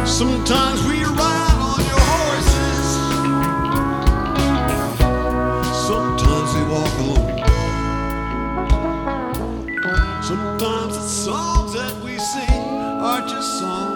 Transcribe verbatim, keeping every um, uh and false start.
Sometimes we ride on your horses, sometimes we walk alone. Sometimes the songs that we sing are just songs